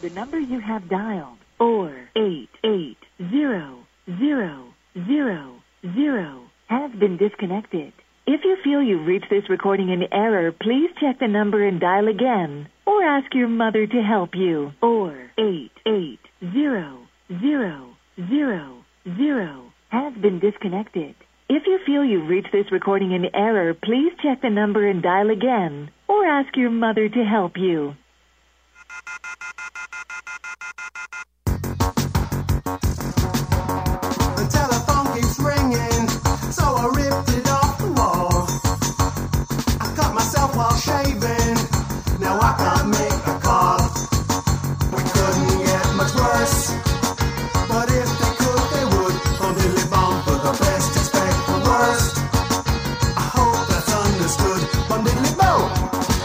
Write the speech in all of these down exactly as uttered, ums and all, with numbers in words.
The number you have dialed, or eight eight zero zero zero zero, has been disconnected. If you feel you've reached this recording in error, please check the number and dial again, or ask your mother to help you. Or eight eight zero zero zero zero has been disconnected. If you feel you've reached this recording in error, please check the number and dial again, or ask your mother to help you. The telephone keeps ringing, so I ripped it off the wall. I cut myself while shaving, now I can't make a call. We couldn't get much worse, but if they could, they would. Bum diddly bum for the best, expect the worst. I hope that's understood. Bum diddly bum.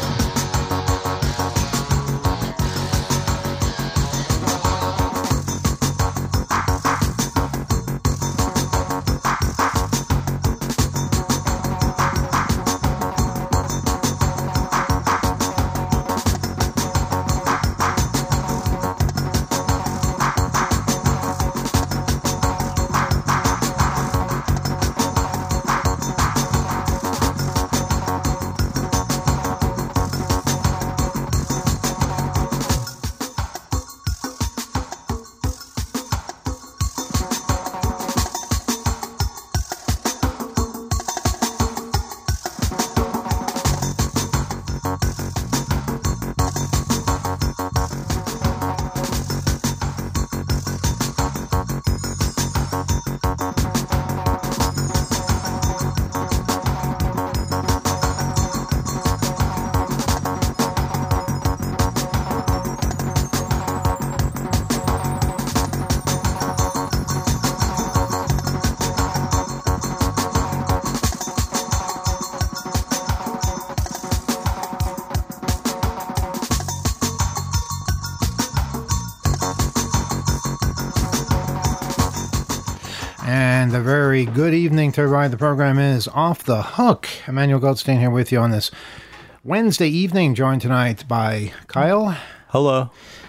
And a very good evening to everybody. The program is Off the Hook. Emmanuel Goldstein here with you on this Wednesday evening, joined tonight by Kyle. Hello.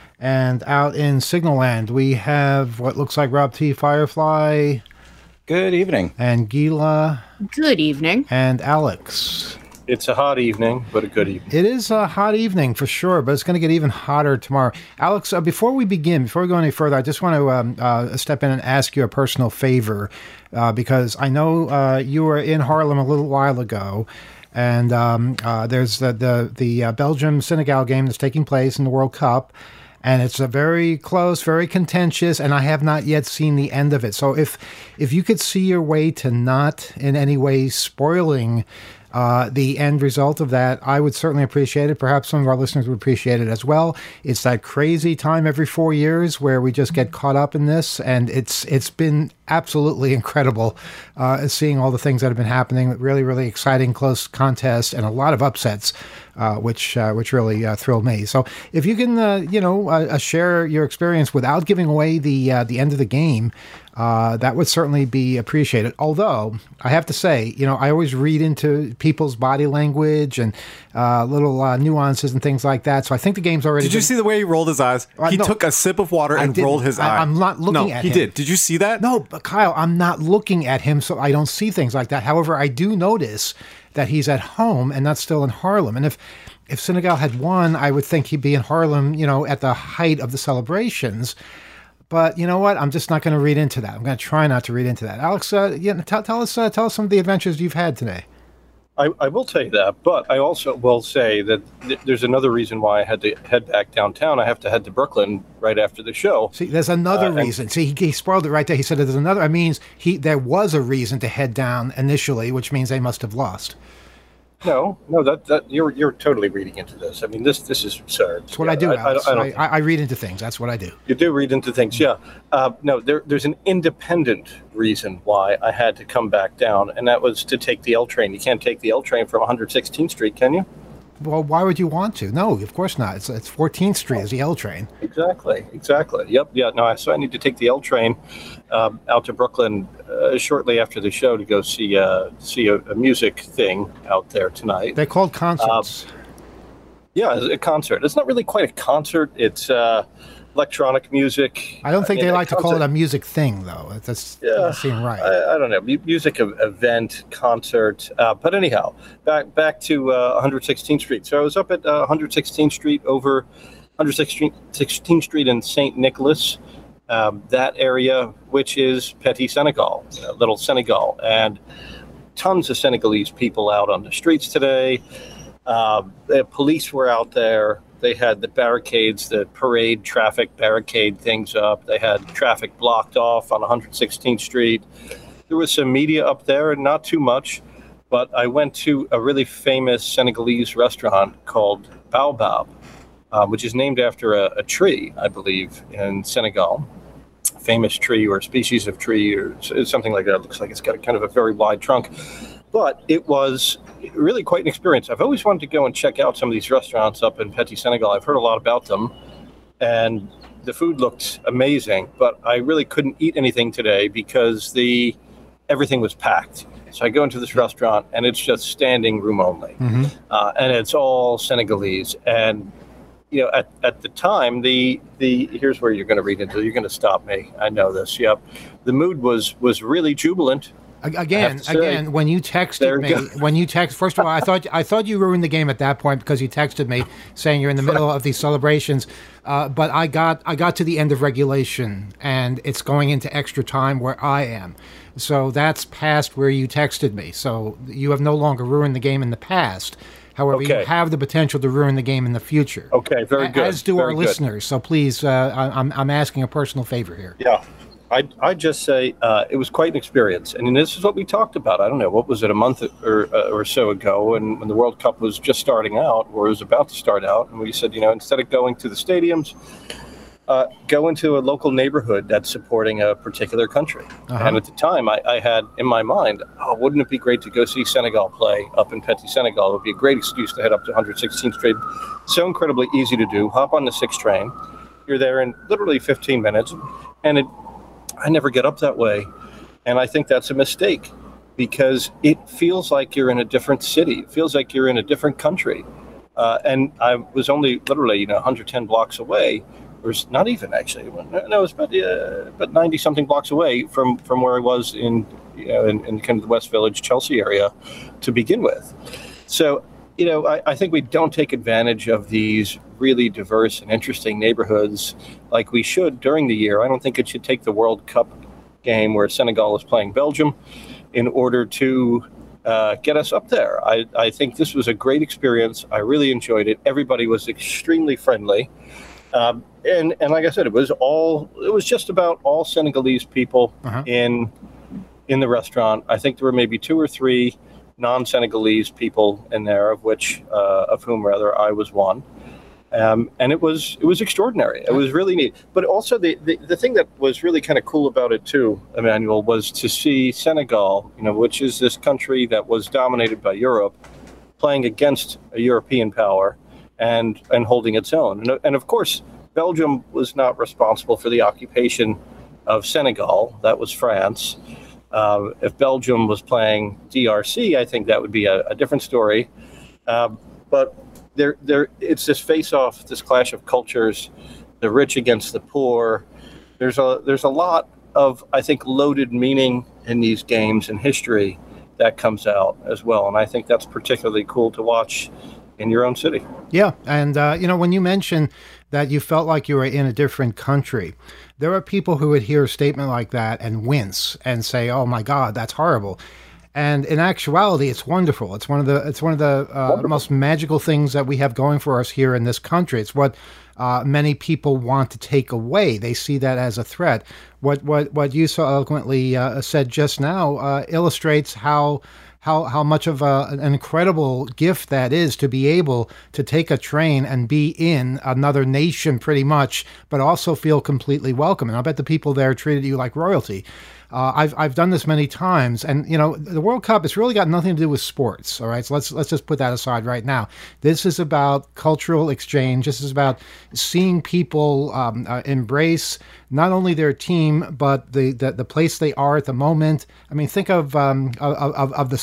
And out in Signal Land, we have what looks like Rob T. Firefly. Good evening. And Gila. Good evening. And Alex. It's a hot evening, but a good evening. It is a hot evening for sure, but it's going to get even hotter tomorrow. Alex, uh, before we begin, before we go any further, I just want to um, uh, step in and ask you a personal favor, uh, because I know uh, you were in Haarlem a little while ago, and um, uh, there's the the, the uh, Belgium-Senegal game that's taking place in the World Cup, and it's a very close, very contentious, and I have not yet seen the end of it. So if if you could see your way to not in any way spoiling Uh, the end result of that, I would certainly appreciate it. Perhaps some of our listeners would appreciate it as well. It's that crazy time every four years where we just get caught up in this, and it's it's been absolutely incredible uh, seeing all the things that have been happening. Really, really exciting, close contests, and a lot of upsets, uh, which uh, which really uh, thrilled me. So, if you can, uh, you know, uh, share your experience without giving away the uh, the end of the game. Uh, that would certainly be appreciated. Although, I have to say, you know, I always read into people's body language and uh, little uh, nuances and things like that. So I think the game's already... Did you been... see the way he rolled his eyes? Uh, he no, took a sip of water and rolled his I, eye. I'm not looking no, at he him. he did. Did you see that? No, but Kyle, I'm not looking at him, so I don't see things like that. However, I do notice that he's at home and not still in Haarlem. And if, if Senegal had won, I would think he'd be in Haarlem, you know, at the height of the celebrations. But you know what? I'm just not going to read into that. I'm going to try not to read into that. Alex, uh, yeah, tell, tell us, uh, tell us some of the adventures you've had today. I, I will tell you that, but I also will say that th- there's another reason why I had to head back downtown. I have to head to Brooklyn right after the show. See, there's another uh, reason. See, he, he spoiled it right there. He said there's another. I mean, he there was a reason to head down initially, which means they must have lost. No, no, that, that you're you're totally reading into this. I mean, this this is absurd. That's what yeah, I do, I, Alex. I, I, don't, I, I read into things. That's what I do. You do read into things, yeah. Uh, no, there, there's an independent reason why I had to come back down, and that was to take the L train. You can't take the L train from one hundred sixteenth Street, can you? Well, why would you want to? No, of course not. It's, it's fourteenth Street is the L train. Exactly, exactly. Yep, yeah. No, I, so I need to take the L train um, out to Brooklyn uh, shortly after the show to go see uh, see a, a music thing out there tonight. They're called concerts. Uh, yeah, a concert. It's not really quite a concert. It's uh, electronic music. I don't think I mean, they like to call it concert- a music thing, though. It just Yeah, doesn't seem right. I, I don't know, mu- music ev- event, concert. Uh, but anyhow, back back to uh, one hundred sixteenth Street. So I was up at uh, one hundred sixteenth Street over one hundred sixteenth Street in Saint Nicholas, um, that area, which is Petit Senegal, you know, Little Senegal, and tons of Senegalese people out on the streets today. Uh, the police were out there. They had the barricades, the parade traffic barricade things up. They had traffic blocked off on one hundred sixteenth Street. There was some media up there, and not too much. But I went to a really famous Senegalese restaurant called Baobab, uh, which is named after a, a tree, I believe, in Senegal. Famous tree or species of tree or s- something like that. It looks like it's got a kind of a very wide trunk. But it was really quite an experience. I've always wanted to go and check out some of these restaurants up in Petit Senegal. I've heard a lot about them, and the food looked amazing. But I really couldn't eat anything today because the everything was packed. So I go into this restaurant, and it's just standing room only, Mm-hmm. uh, and it's all Senegalese. And you know, at, at the time, the the here's where you're going to read into. You're going to stop me. I know this. Yep, the mood was was really jubilant. Again, to say, again, when you there texted you me, go. when you text, first of all, I thought I thought you ruined the game at that point because you texted me saying you're in the middle of these celebrations. Uh, but I got I got to the end of regulation, and it's going into extra time where I am. So that's past where you texted me. So you have no longer ruined the game in the past. However, Okay. you have the potential to ruin the game in the future. Okay, very A- good. As do very our good. listeners. So please, uh, I, I'm I'm asking a personal favor here. Yeah, I I just say uh, it was quite an experience, and this is what we talked about. I don't know, what was it, a month or uh, or so ago, and when the World Cup was just starting out, or was about to start out, and we said, you know, instead of going to the stadiums, uh, go into a local neighborhood that's supporting a particular country. Uh-huh. And at the time, I, I had in my mind, oh, wouldn't it be great to go see Senegal play up in Petit Senegal? It would be a great excuse to head up to one hundred sixteenth Street. So incredibly easy to do. Hop on the six train. You're there in literally fifteen minutes, and it. I never get up that way, and I think that's a mistake because it feels like you're in a different city. It feels like you're in a different country. Uh, and I was only literally, you know, one hundred ten blocks away, or s- not even actually. No, it was about uh, about ninety something blocks away from, from where I was in, you know, in, in kind of the West Village, Chelsea area, to begin with. So, you know, I, I think we don't take advantage of these really diverse and interesting neighborhoods like we should during the year. I don't think it should take the World Cup game where Senegal is playing Belgium in order to uh, get us up there. I, I think this was a great experience. I really enjoyed it. Everybody was extremely friendly. Um, and, and like I said, it was all, it was just about all Senegalese people Uh-huh. in, in the restaurant. I think there were maybe two or three non-Senegalese people in there, of which, uh, of whom rather I was one. Um, and it was it was extraordinary. It was really neat. But also the, the, the thing that was really kind of cool about it too, Emmanuel, was to see Senegal, you know, which is this country that was dominated by Europe, playing against a European power and and holding its own. And, and of course, Belgium was not responsible for the occupation of Senegal. That was France. Uh, if Belgium was playing D R C, I think that would be a, a different story. Uh, but There, there. It's this face-off, this clash of cultures, the rich against the poor. There's a, there's a lot of, I think, loaded meaning in these games and history that comes out as well, and I think that's particularly cool to watch in your own city. Yeah, and uh, you know, when you mentioned that you felt like you were in a different country, there are people who would hear a statement like that and wince and say, "Oh my God, that's horrible." And in actuality, it's wonderful. It's one of the it's one of the uh, most magical things that we have going for us here in this country. It's what uh, many people want to take away. They see that as a threat. What what what you so eloquently uh, said just now uh, illustrates how. How how much of a, an incredible gift that is to be able to take a train and be in another nation pretty much, but also feel completely welcome. And I bet the people there treated you like royalty. Uh, I've I've done this many times, and you know the World Cup has really got nothing to do with sports. All right, so let's let's just put that aside right now. This is about cultural exchange. This is about seeing people um, uh, embrace not only their team but the, the the place they are at the moment. I mean, think of um, of, of of the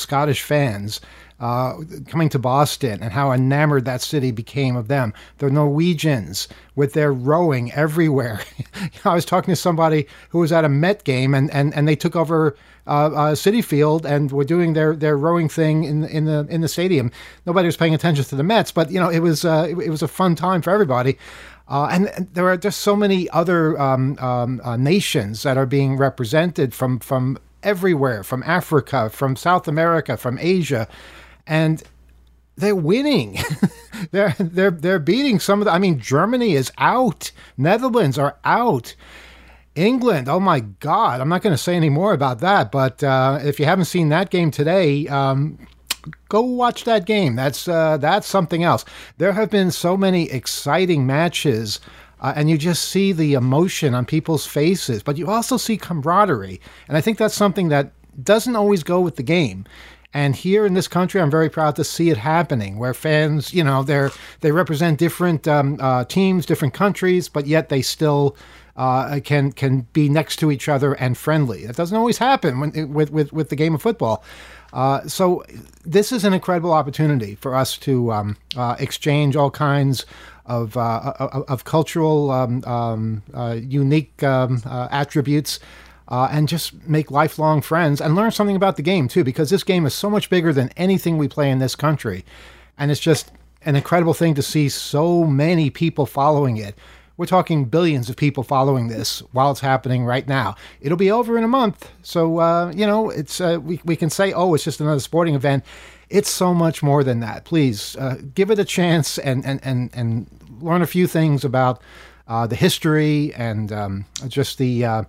Scottish fans uh, coming to Boston and how enamored that city became of them. The Norwegians with their rowing everywhere. I was talking to somebody who was at a Met game, and, and, and they took over uh, uh, Citi Field and were doing their, their rowing thing in in the in the stadium. Nobody was paying attention to the Mets, but you know it was uh, it, it was a fun time for everybody. Uh, and, and there are just so many other um, um, uh, nations that are being represented from from everywhere, from Africa, from South America, from Asia, and they're winning. they're they're they're beating some of the. I mean, Germany is out. Netherlands are out. England, oh my God! I'm not going to say any more about that. But uh, if you haven't seen that game today, um, go watch that game. That's uh, that's something else. There have been so many exciting matches, uh, and you just see the emotion on people's faces. But you also see camaraderie, and I think that's something that doesn't always go with the game. And here in this country, I'm very proud to see it happening, where fans, you know, they're they represent different um, uh, teams, different countries, but yet they still uh, can can be next to each other and friendly. That doesn't always happen when, with with with the game of football. Uh, so this is an incredible opportunity for us to um, uh, exchange all kinds of uh, of, of cultural um, um, uh, unique um, uh, attributes. Uh, and just make lifelong friends and learn something about the game, too, because this game is so much bigger than anything we play in this country. And it's just an incredible thing to see so many people following it. We're talking billions of people following this while it's happening right now. It'll be over in a month. So, uh, you know, it's uh, we, we can say, oh, it's just another sporting event. It's so much more than that. Please uh, give it a chance and, and, and, and learn a few things about uh, the history and um, just the... Uh,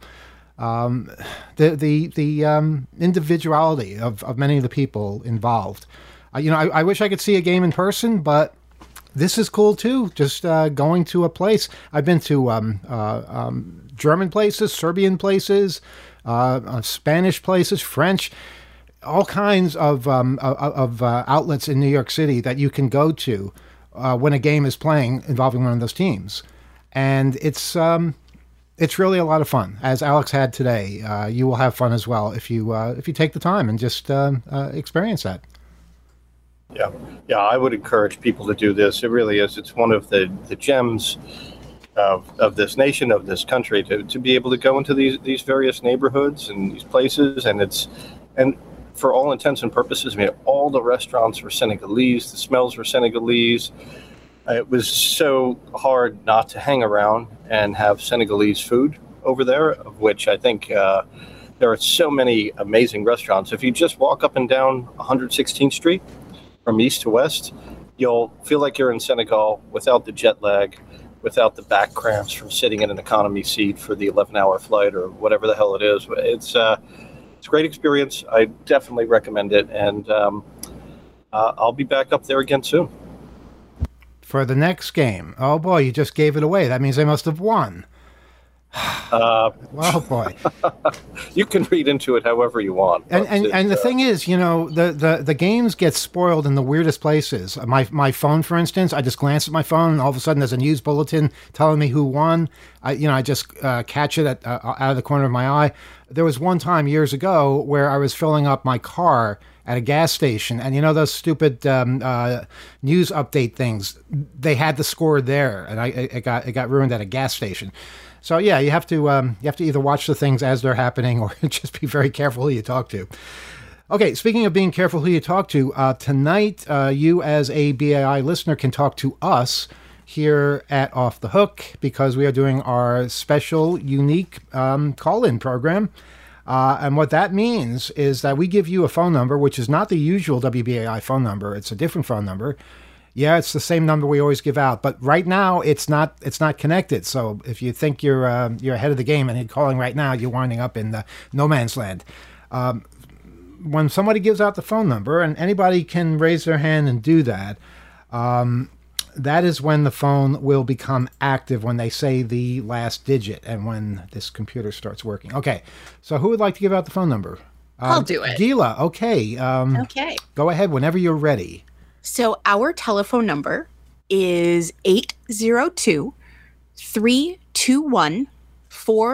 Um, the the the um, individuality of, of many of the people involved. Uh, you know, I, I wish I could see a game in person, but this is cool too. Just uh, going to a place. I've been to um, uh, um, German places, Serbian places, uh, uh, Spanish places, French, all kinds of um, of, of uh, outlets in New York City that you can go to uh, when a game is playing involving one of those teams, and it's. Um, It's really a lot of fun, as Alex had today. Uh, you will have fun as well if you uh, if you take the time and just uh, uh, experience that. Yeah, yeah, I would encourage people to do this. It really is. It's one of the, the gems of of this nation, of this country, to, to be able to go into these these various neighborhoods and these places, and it's and for all intents and purposes, I mean, all the restaurants were Senegalese. The smells were Senegalese. It was so hard not to hang around and have Senegalese food over there, of which I think uh, there are so many amazing restaurants. If you just walk up and down one hundred sixteenth Street from east to west, you'll feel like you're in Senegal without the jet lag, without the back cramps from sitting in an economy seat for the eleven-hour flight or whatever the hell it is. It's, uh, it's a great experience. I definitely recommend it, and um, uh, I'll be back up there again soon. For the next game. Oh, boy, you just gave it away. That means they must have won. Uh, oh, boy. You can read into it however you want. And and, it, and the uh, thing is, you know, the, the, the games get spoiled in the weirdest places. My my phone, for instance, I just glance at my phone, and all of a sudden there's a news bulletin telling me who won. I, you know, I just uh, catch it at, uh, out of the corner of my eye. There was one time years ago where I was filling up my car at a gas station, and you know those stupid um, uh, news update things, they had the score there, and I it got it got ruined at a gas station. So yeah, you have to um, you have to either watch the things as they're happening, or just be very careful who you talk to. Okay, speaking of being careful who you talk to, uh, tonight uh, you as a B A I listener can talk to us here at Off the Hook, because we are doing our special, unique um, call-in program. Uh, and what that means is that we give you a phone number, which is not the usual W B A I phone number. It's a different phone number. Yeah, it's the same number we always give out, but right now it's not it's not connected. So if you think you're uh, you're ahead of the game and you're calling right now, you're winding up in the no man's land. Um, when somebody gives out the phone number, and anybody can raise their hand and do that, um, that is when the phone will become active, when they say the last digit and when this computer starts working. Okay, so who would like to give out the phone number? I'll Um, do it. Gila, okay. Um, Okay. Go ahead whenever you're ready. So our telephone number is eight zero two, three two one, four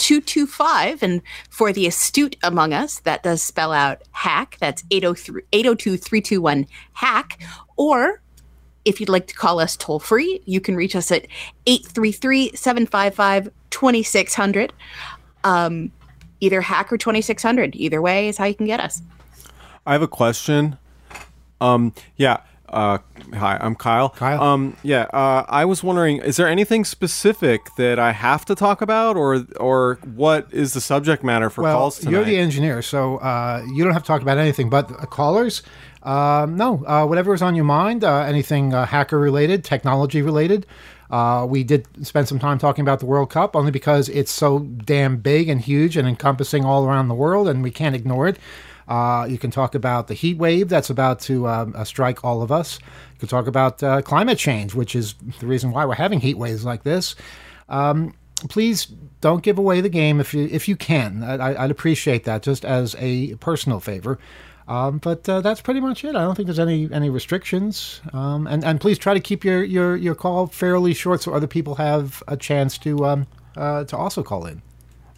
two two five. And for the astute among us, that does spell out hack. That's eight oh two, three two one, hack. Or if you'd like to call us toll free, you can reach us at eight three three, seven five five, two six zero zero. Um, either hack or twenty-six hundred. Either way is how you can get us. I have a question. Um, yeah. Uh, hi, I'm Kyle. Kyle. Um, yeah. Uh, I was wondering, is there anything specific that I have to talk about, or or what is the subject matter for well, calls tonight? You're the engineer, so uh, you don't have to talk about anything. But uh, callers, um, no, uh, whatever is on your mind, uh, anything uh, hacker related, technology related. Uh, we did spend some time talking about the World Cup, only because it's so damn big and huge and encompassing all around the world, and we can't ignore it. Uh, you can talk about the heat wave that's about to um, uh, strike all of us. You can talk about uh, climate change, which is the reason why we're having heat waves like this. Um, please don't give away the game if you if you can. I, I'd appreciate that, just as a personal favor. Um, but uh, that's pretty much it. I don't think there's any any restrictions. Um, and and please try to keep your, your, your call fairly short so other people have a chance to um, uh, to also call in.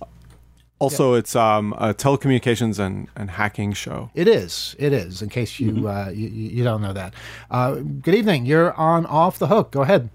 Also, yeah. It's um, a telecommunications and, and hacking show. It is. It is, in case you mm-hmm. uh, you, you don't know that. Uh, good evening. You're on Off the Hook. Go ahead.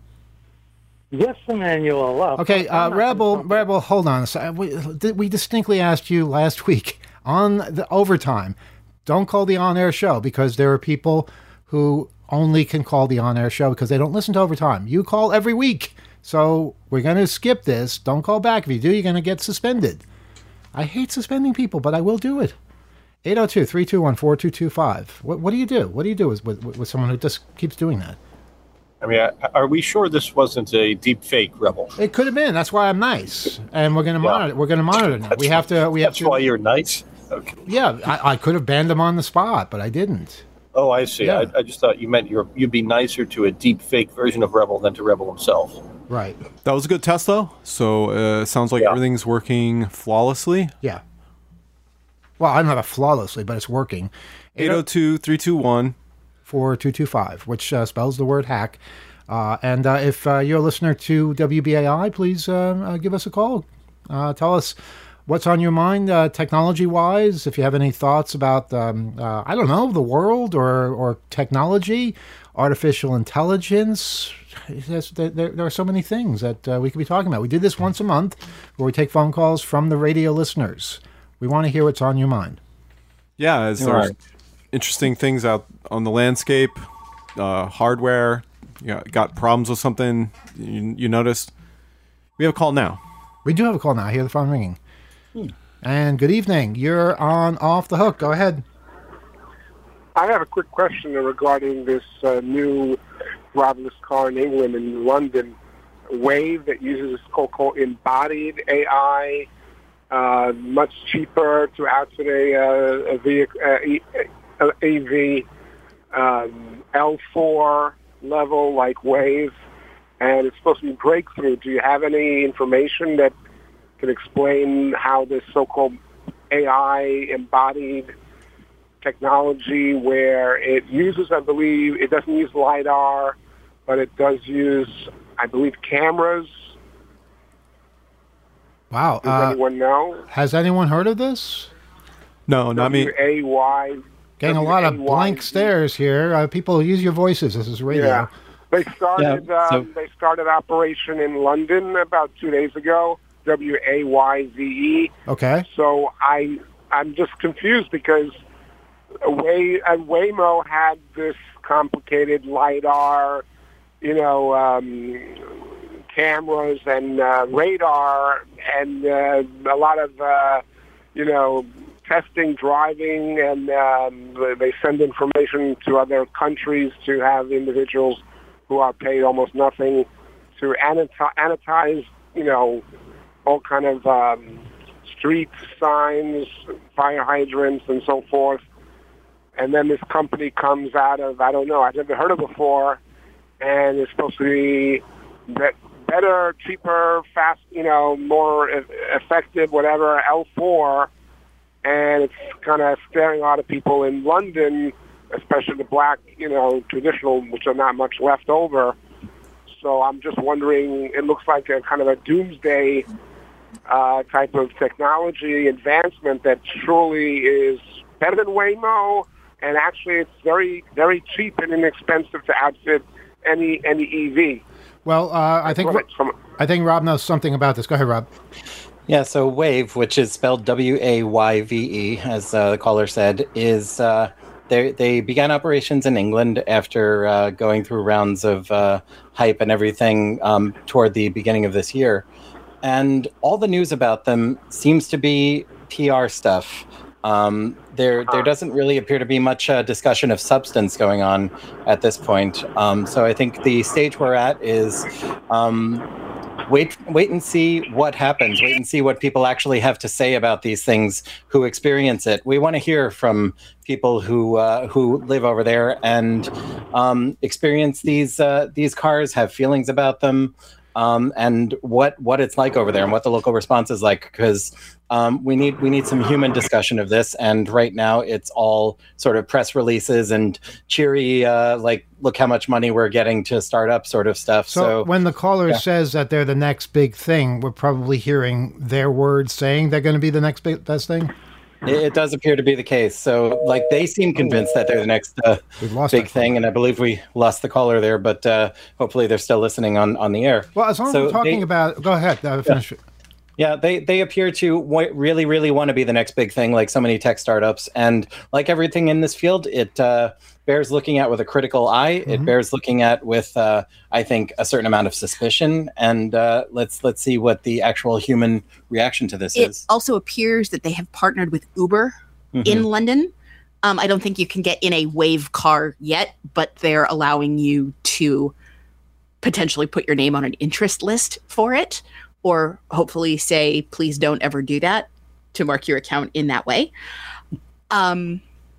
Yes, Emmanuel. Uh, okay, uh, Rebel, Rebel, hold on a second. We, we distinctly asked you last week on the overtime, don't call the on-air show, because there are people who only can call the on-air show because they don't listen to overtime. You call every week. So we're going to skip this. Don't call back. If you do, you're going to get suspended. I hate suspending people, but I will do it. eight oh two, three two one, four two two five. What, what do you do? What do you do with, with, with someone who just keeps doing that? I mean, are we sure this wasn't a deep fake, Rebel? It could have been. That's why I'm nice, and we're going to yeah. monitor. We're going to monitor now. We have to. We have that's to. why you're nice. Okay. Yeah, I, I could have banned them on the spot, but I didn't. Oh, I see. Yeah. I, I just thought you meant you're, you'd be nicer to a deep fake version of Rebel than to Rebel himself. Right. That was a good test, though. So uh, it sounds like yeah. everything's working flawlessly. Yeah. Well, I don't have it flawlessly, but it's working. eight oh two, three two one, four two two five, which uh, spells the word hack. Uh, and uh, if uh, you're a listener to W B A I, please uh, uh, give us a call. Uh, tell us what's on your mind uh, technology-wise. If you have any thoughts about, um, uh, I don't know, the world or, or technology, artificial intelligence. There, there are so many things that uh, we could be talking about. We did this once a month where we take phone calls from the radio listeners. We want to hear what's on your mind. Yeah, as there's right. interesting things out on the landscape, uh, hardware, you know, got problems with something you, you noticed. We have a call now. We do have a call now. I hear the phone ringing. Hmm. And good evening. You're on Off the Hook. Go ahead. I have a quick question regarding this uh, new driverless car in England and London, Wave, that uses this so-called embodied A I. Uh, much cheaper to outfit a, uh, a, vehicle, uh, A V, um, L four level like Wave, and it's supposed to be breakthrough. Do you have any information that can explain how this so-called A I embodied technology, where it uses, I believe, it doesn't use LiDAR, but it does use, I believe, cameras. Wow. Does uh, anyone know? Has anyone heard of this? No, not me. W A Y. Getting a lot of blank stares here. Uh, people, use your voices. This is radio. Yeah. They started, yeah, so- um, they started operation in London about two days ago, W A Y Z E. Okay. So I, I'm just confused because Way, uh, Waymo had this complicated LiDAR, you know, um, cameras and uh, radar and uh, a lot of, uh, you know, testing, driving, and um, they send information to other countries to have individuals who are paid almost nothing to annotize, you know, all kind of um, street signs, fire hydrants, and so forth. And then this company comes out of, I don't know, I've never heard of it before, and it's supposed to be better, cheaper, fast, you know, more effective, whatever, L four, and it's kind of scaring a lot of people in London, especially the black, you know, traditional, which are not much left over. So I'm just wondering, it looks like a kind of a doomsday uh, type of technology advancement that truly is better than Waymo, and actually it's very, very cheap and inexpensive to outfit any any E V. Well, uh, I think I think Rob knows something about this. Go ahead, Rob. Yeah, so WAVE, which is spelled W A Y V E, as uh, the caller said, is uh, they they began operations in England after uh, going through rounds of uh, hype and everything um, toward the beginning of this year. And all the news about them seems to be P R stuff. Um, there there doesn't really appear to be much uh, discussion of substance going on at this point. Um, so I think the stage we're at is um, wait wait and see what happens. Wait and see what people actually have to say about these things who experience it. We want to hear from people who uh, who live over there and um, experience these uh, these cars, have feelings about them. Um, and what what it's like over there and what the local response is like, because um, we need we need some human discussion of this. And right now it's all sort of press releases and cheery, uh, like, look how much money we're getting to start up sort of stuff. So, so when the caller yeah. says that they're the next big thing, we're probably hearing their words saying they're going to be the next big, best thing? It, it does appear to be the case. So, like, they seem convinced that they're the next uh, big thing, and I believe we lost the caller there, but uh, hopefully they're still listening on, on the air. Well, as long as so we're talking they, about... Go ahead, uh, finish yeah. it. Yeah, they, they appear to w- really, really want to be the next big thing, like so many tech startups. And like everything in this field, it uh, bears looking at with a critical eye. Mm-hmm. It bears looking at with, uh, I think, a certain amount of suspicion. And uh, let's let's see what the actual human reaction to this it is. It also appears that they have partnered with Uber mm-hmm. in London. Um, I don't think you can get in a Wave car yet, but they're allowing you to potentially put your name on an interest list for it. Or hopefully say, please don't ever do that, to mark your account in that way. Um,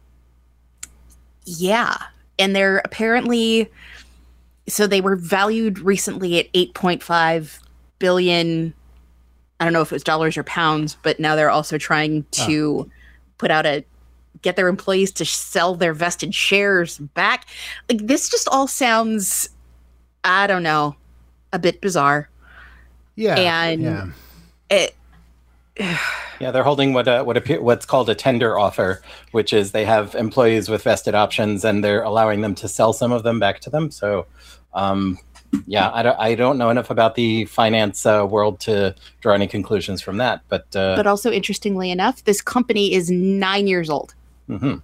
yeah. And they're apparently, so they were valued recently at eight point five billion. I don't know if it was dollars or pounds, but now they're also trying to oh. put out a, get their employees to sell their vested shares back. Like, this just all sounds, I don't know, a bit bizarre. Yeah, and yeah. it. yeah, they're holding what uh, what appear, what's called a tender offer, which is they have employees with vested options, and they're allowing them to sell some of them back to them. So, um, yeah, I don't I don't know enough about the finance uh, world to draw any conclusions from that. But uh, but also interestingly enough, this company is nine years old. Mm-hmm.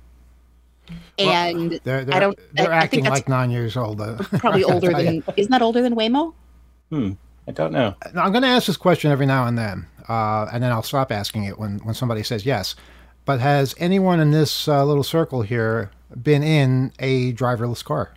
And well, they're, they're, I don't. They're I, acting I like nine years old. Though. Probably older than. Isn't that older than Waymo? Hmm. I don't know. Now, I'm going to ask this question every now and then, uh, and then I'll stop asking it when, when somebody says yes. But has anyone in this uh, little circle here been in a driverless car?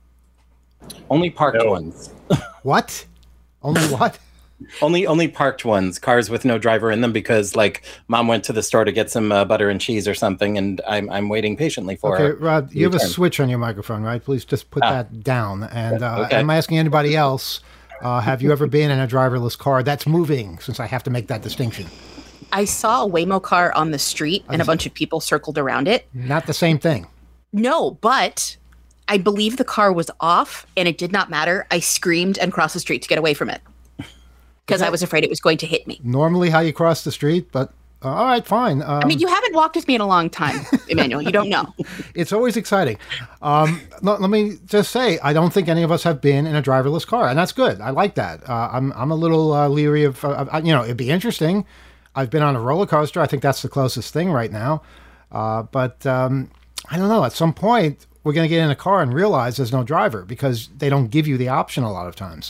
Only parked no. ones. What? Only what? only only parked ones, cars with no driver in them, because like mom went to the store to get some uh, butter and cheese or something, and I'm I'm waiting patiently for her. Okay, Rod, you have a switch on your microphone, right? Please just put ah. that down. And uh, okay. I'm asking anybody else. Uh, have you ever been in a driverless car that's moving, since I have to make that distinction? I saw a Waymo car on the street and a bunch of people circled around it. Not the same thing. No, but I believe the car was off and it did not matter. I screamed and crossed the street to get away from it because I was afraid it was going to hit me. Normally how you cross the street, but uh, all right, fine. Um, I mean, you haven't walked with me in a long time, Emmanuel. You don't know. It's always exciting. Um, let, let me just say, I don't think any of us have been in a driverless car, and that's good. I like that. Uh, I'm I'm a little uh, leery of, uh, you know, it'd be interesting. I've been on a roller coaster. I think that's the closest thing right now. Uh, but um, I don't know. At some point, we're going to get in a car and realize there's no driver because they don't give you the option a lot of times.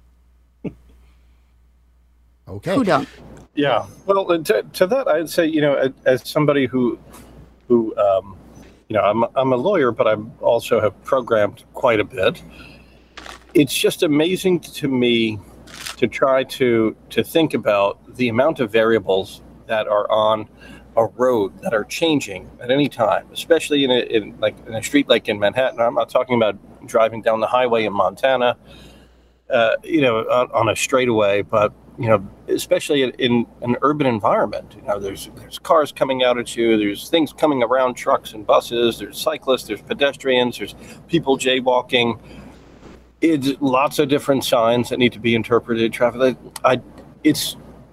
Okay. Who don't? Yeah. Well, to, to that, I'd say, you know, as somebody who, who, um, you know, I'm I'm a lawyer, but I also have programmed quite a bit. It's just amazing to me to try to to think about the amount of variables that are on a road that are changing at any time, especially in a, in like in a street like in Manhattan. I'm not talking about driving down the highway in Montana, uh, you know, on, on a straightaway, but you know, especially in an urban environment, you know, there's there's cars coming out at you, there's things coming around trucks and buses, there's cyclists, there's pedestrians, there's people jaywalking. It's lots of different signs that need to be interpreted. Traffic, I, it's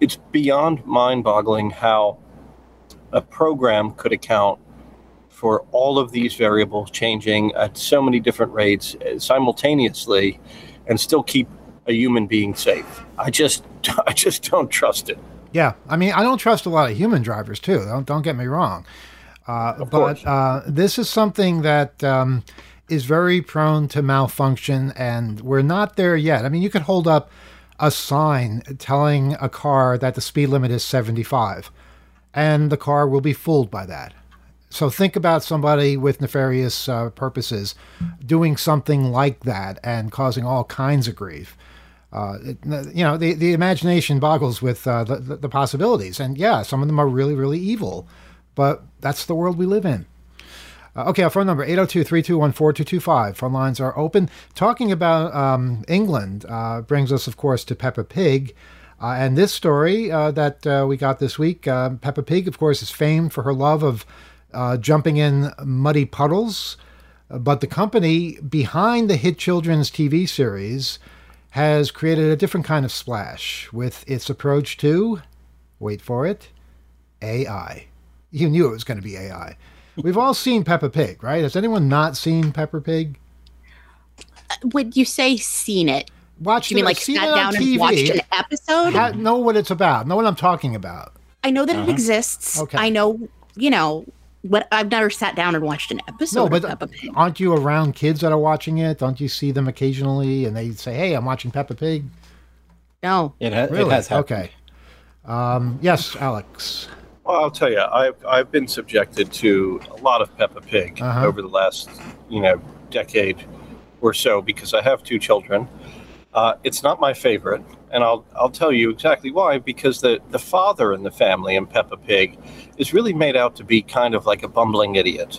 it's beyond mind-boggling how a program could account for all of these variables changing at so many different rates simultaneously and still keep a human being safe. I just I just don't trust it. Yeah, I mean, I don't trust a lot of human drivers too. Don't don't get me wrong, uh, Of but course. uh, this is something that um, is very prone to malfunction, and we're not there yet. I mean, you could hold up a sign telling a car that the speed limit is seventy-five, and the car will be fooled by that. So think about somebody with nefarious uh, purposes doing something like that and causing all kinds of grief. Uh, it, you know, the, the imagination boggles with uh, the, the possibilities. And yeah, some of them are really, really evil. But that's the world we live in. Uh, okay, our phone number, eight oh two, three two one, four two two five. Phone lines are open. Talking about um, England uh, brings us, of course, to Peppa Pig. Uh, and this story uh, that uh, we got this week, uh, Peppa Pig, of course, is famed for her love of uh, jumping in muddy puddles. But the company behind the hit children's T V series has created a different kind of splash with its approach to, wait for it, A I. You knew it was going to be A I. We've all seen Peppa Pig, right? Has anyone not seen Peppa Pig? Would you say seen it? Watched you mean it, like seen sat it on down T V. and watched an episode? Ha- know what it's about. Know what I'm talking about. I know that Uh-huh. it exists. Okay. I know, you know, what I've never sat down and watched an episode No, of but Peppa Pig. aren't you around kids that are watching it? Don't you see them occasionally and they say, hey, I'm watching Peppa Pig? No. It, ha- Really? it has happened. Okay. Um, yes, Alex. Well, I'll tell you, I've I've been subjected to a lot of Peppa Pig Uh-huh. over the last, you know, decade or so because I have two children. Uh, it's not my favorite, and I'll I'll tell you exactly why. Because the the father in the family in Peppa Pig is really made out to be kind of like a bumbling idiot,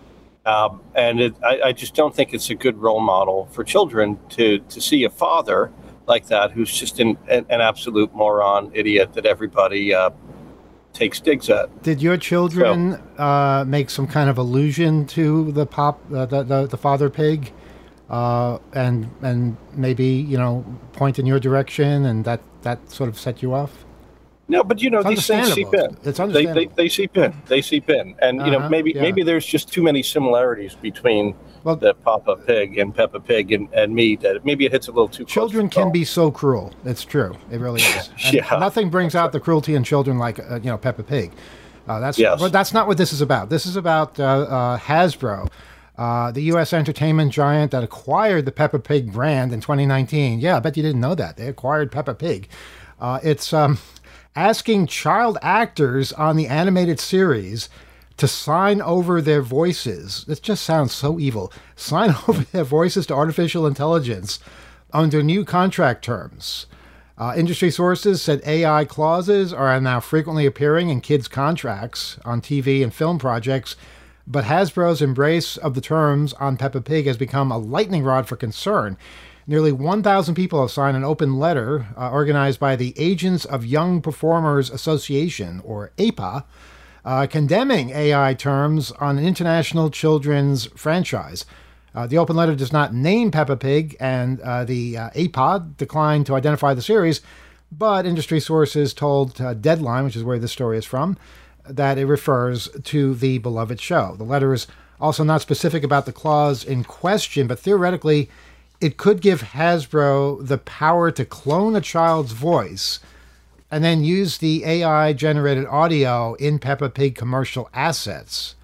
um, and it, I, I just don't think it's a good role model for children to to see a father like that who's just an an, an absolute moron idiot that everybody uh, takes digs at. Did your children uh, make some kind of allusion to the pop, uh, the, the the father pig, uh, and and maybe you know point in your direction, and that that sort of set you off? No, but you know It's these things seep in. understandable. It's They, understandable. they they seep in. They seep in, and you know Uh-huh, maybe yeah. maybe there's just too many similarities between the Papa Pig and Peppa Pig and, and me that maybe it hits a little too close. Children to can home. be so cruel. It's true. It really is. And Yeah. nothing brings out the cruelty in children like uh, you know Peppa Pig. Uh, that's Yes. but that's not what this is about. This is about uh, uh, Hasbro, uh, the U S entertainment giant that acquired the Peppa Pig brand in twenty nineteen. Yeah, I bet you didn't know that. They acquired Peppa Pig. Uh, it's um, asking child actors on the animated series to sign over their voices. This just sounds so evil. Sign over their voices to artificial intelligence under new contract terms. Uh, industry sources said A I clauses are now frequently appearing in kids' contracts on T V and film projects, but Hasbro's embrace of the terms on Peppa Pig has become a lightning rod for concern. Nearly one thousand people have signed an open letter uh, organized by the Agents of Young Performers Association, or A P A, uh, condemning A I terms on an international children's franchise. Uh, the open letter does not name Peppa Pig, and uh, the uh, A P A declined to identify the series, but industry sources told uh, Deadline, which is where this story is from, that it refers to the beloved show. The letter is also not specific about the clause in question, but theoretically, it could give Hasbro the power to clone a child's voice and then use the A I-generated audio in Peppa Pig commercial assets.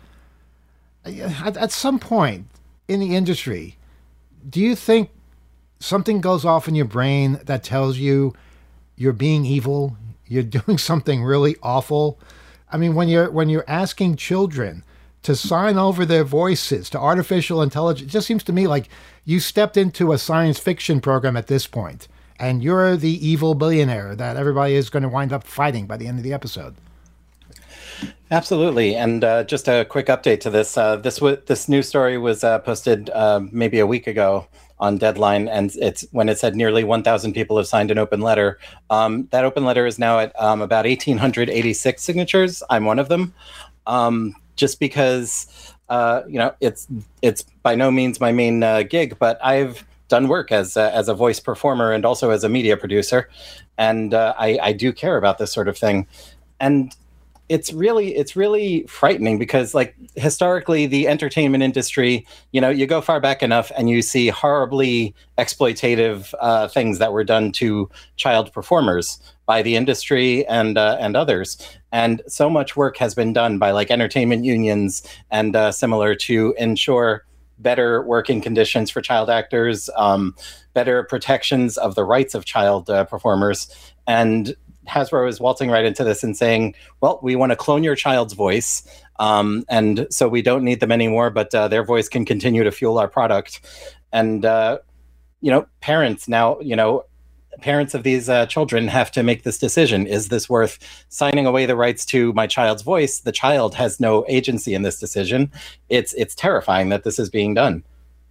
At, at some point in the industry, do you think something goes off in your brain that tells you you're being evil, you're doing something really awful? I mean, when you're when you're asking children to sign over their voices to artificial intelligence, it just seems to me like you stepped into a science fiction program at this point, and you're the evil billionaire that everybody is going to wind up fighting by the end of the episode. Absolutely, and uh, just a quick update to this. Uh, this w- this news story was uh, posted uh, maybe a week ago on Deadline, and it's when it said nearly one thousand people have signed an open letter. Um, that open letter is now at um, about one thousand eight hundred eighty-six signatures. I'm one of them. Um, just because uh, you know it's it's by no means my main uh, gig, but I've done work as a, as a voice performer and also as a media producer, and uh, I, I do care about this sort of thing. And it's really it's really frightening because, like, historically, the entertainment industry, you know, you go far back enough and you see horribly exploitative uh, things that were done to child performers by the industry and uh, and others. And so much work has been done by, like, entertainment unions and uh, similar to ensure better working conditions for child actors, um, better protections of the rights of child uh, performers. And Hasbro is waltzing right into this and saying, well, we want to clone your child's voice. Um, and so we don't need them anymore, but uh, their voice can continue to fuel our product. And, uh, you know, parents now, you know, parents of these uh, children have to make this decision. Is this worth signing away the rights to my child's voice? The child has no agency in this decision. It's, it's terrifying that this is being done.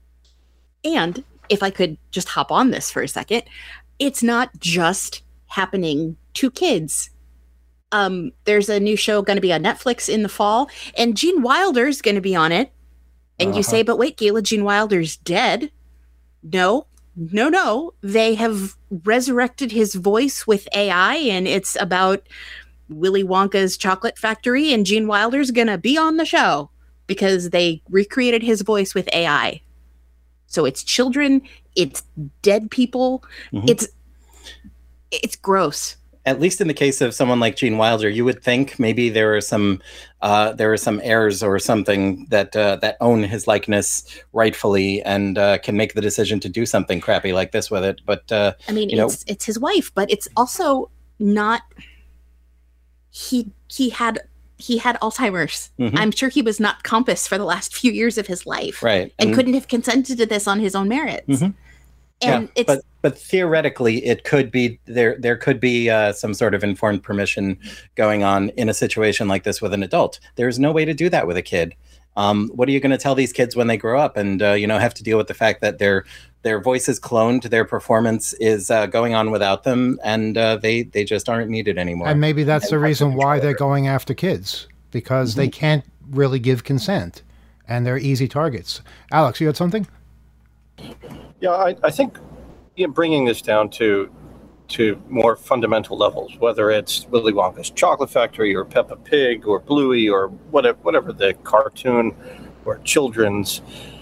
And if I could just hop on this for a second, it's not just happening to kids. Um, there's a new show going to be on Netflix in the fall, and Gene Wilder's going to be on it. And uh-huh. you say, but wait, Gayla, Gene Wilder's dead. No, no, no. They have resurrected his voice with A I, and it's about Willy Wonka's chocolate factory, and Gene Wilder's going to be on the show because they recreated his voice with A I. So it's children, it's dead people, mm-hmm. it's it's gross. At least in the case of someone like Gene Wilder, you would think maybe there are some uh, there are some heirs or something that uh, that own his likeness rightfully and uh, can make the decision to do something crappy like this with it. But uh, I mean, you it's know, it's his wife, but it's also not. He he had he had Alzheimer's. Mm-hmm. I'm sure he was not compass for the last few years of his life, right? And, and couldn't have consented to this on his own merits. Mm-hmm. And yeah, it's but but theoretically, it could be there. There could be uh, some sort of informed permission going on in a situation like this with an adult. There's no way to do that with a kid. Um, what are you going to tell these kids when they grow up and uh, you know have to deal with the fact that their their voice is cloned, their performance is uh, going on without them, and uh, they they just aren't needed anymore. And maybe that's the reason why they're going after kids, because mm-hmm. they can't really give consent, and they're easy targets. Alex, you had something? Yeah, I, I think you know, bringing this down to to more fundamental levels, whether it's Willy Wonka's Chocolate Factory or Peppa Pig or Bluey or whatever, whatever the cartoon or children's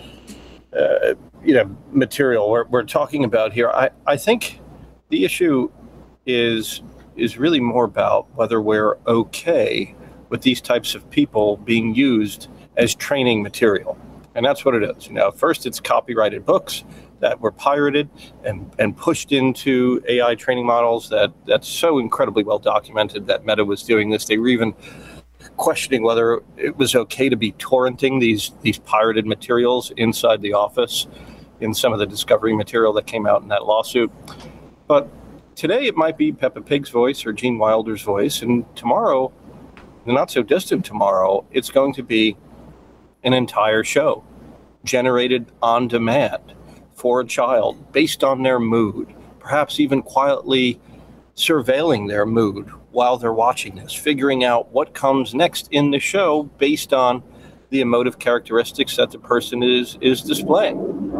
uh, you know material we're, we're talking about here, I, I think the issue is is really more about whether we're okay with these types of people being used as training material. And that's what it is. You know, first it's copyrighted books that were pirated and, and pushed into A I training models that that's so incredibly well documented that Meta was doing this. They were even questioning whether it was okay to be torrenting these these pirated materials inside the office in some of the discovery material that came out in that lawsuit. But today it might be Peppa Pig's voice or Gene Wilder's voice, and tomorrow, the not so distant tomorrow, it's going to be an entire show generated on demand for a child based on their mood, perhaps even quietly surveilling their mood while they're watching this, figuring out what comes next in the show based on the emotive characteristics that the person is is displaying.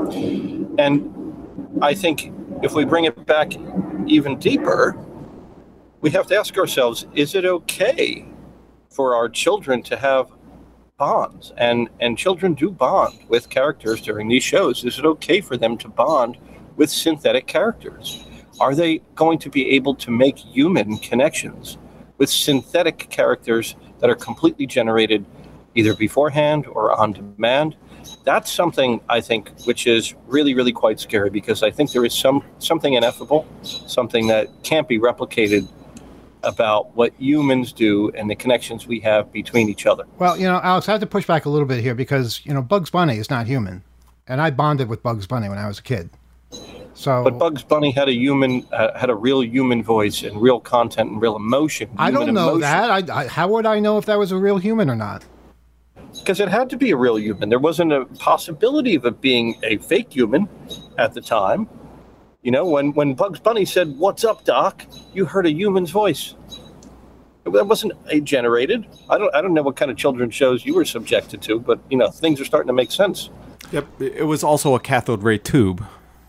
And I think if we bring it back even deeper, we have to ask ourselves, is it okay for our children to have bonds? And and children do bond with characters during these shows. Is it okay for them to bond with synthetic characters? Are they going to be able to make human connections with synthetic characters that are completely generated either beforehand or on demand? That's something, I think, which is really, really quite scary, because I think there is some something ineffable, something that can't be replicated about what humans do and the connections we have between each other. Well, you know, Alex, I have to push back a little bit here because, you know, Bugs Bunny is not human. And I bonded with Bugs Bunny when I was a kid. So, but Bugs Bunny had a human, uh, had a real human voice and real content and real emotion. I don't know emotion. that. I, I, how would I know if that was a real human or not? Because it had to be a real human. There wasn't a possibility of it being a fake human at the time. You know, when, when Bugs Bunny said, "What's up, Doc?" you heard a human's voice. That wasn't a generated. I don't I don't know what kind of children's shows you were subjected to, but, you know, things are starting to make sense. Yep. It was also a cathode ray tube.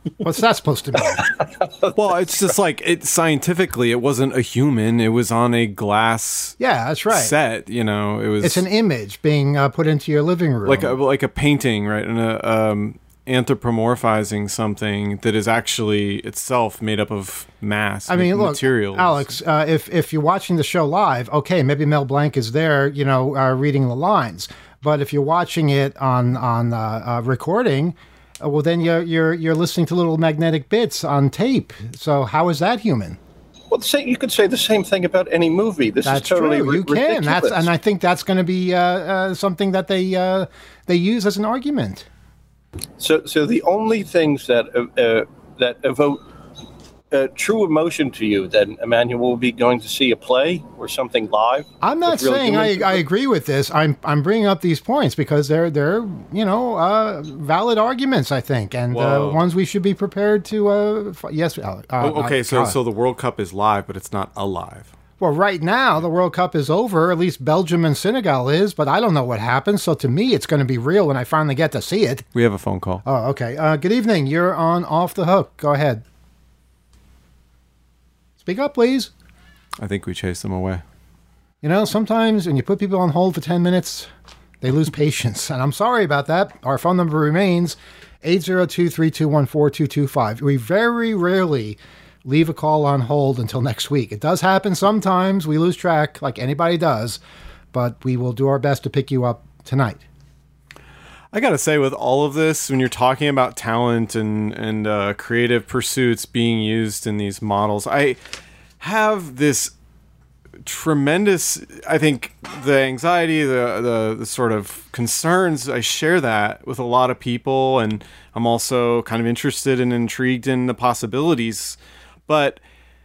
What's that supposed to mean? Well, it's just like it scientifically, it wasn't a human. It was on a glass. Yeah, that's right. Set, you know, it was. It's an image being uh, put into your living room, like a like a painting, right? And a um, anthropomorphizing something that is actually itself made up of mass. I mean, look, materials. Alex, uh, if if you're watching the show live, okay, maybe Mel Blanc is there, you know, uh, reading the lines. But if you're watching it on on uh, uh, recording. Uh, well, then you're you're you're listening to little magnetic bits on tape. So how is that human? Well, say, you could say the same thing about any movie. This that's is totally true. You ri- can. ridiculous. That's and I think that's going to be uh, uh, something that they uh, they use as an argument. So, so the only things that uh, uh, that evoke uh, true emotion to you, then Emmanuel will be going to see a play or something live. I'm not saying I, I agree with this. I'm I'm bringing up these points because they're they're you know uh, valid arguments, I think, and uh, ones we should be prepared to. Uh, f- yes. Uh, oh, okay, uh, so uh, so the World Cup is live, but it's not alive. Well, right now the World Cup is over. At least Belgium and Senegal is, but I don't know what happens. So to me, it's going to be real when I finally get to see it. We have a phone call. Oh, okay. Uh, good evening. You're on Off the Hook. Go ahead. Speak up, please. I think we chased them away. You know, sometimes when you put people on hold for ten minutes, they lose patience. And I'm sorry about that. Our phone number remains eight zero two, three two one, four two two five. We very rarely leave a call on hold until next week. It does happen sometimes. We lose track like anybody does, but we will do our best to pick you up tonight. I got to say, with all of this, when you're talking about talent and, and uh, creative pursuits being used in these models, I have this tremendous, I think, the anxiety, the, the, the sort of concerns, I share that with a lot of people, and I'm also kind of interested and intrigued in the possibilities, but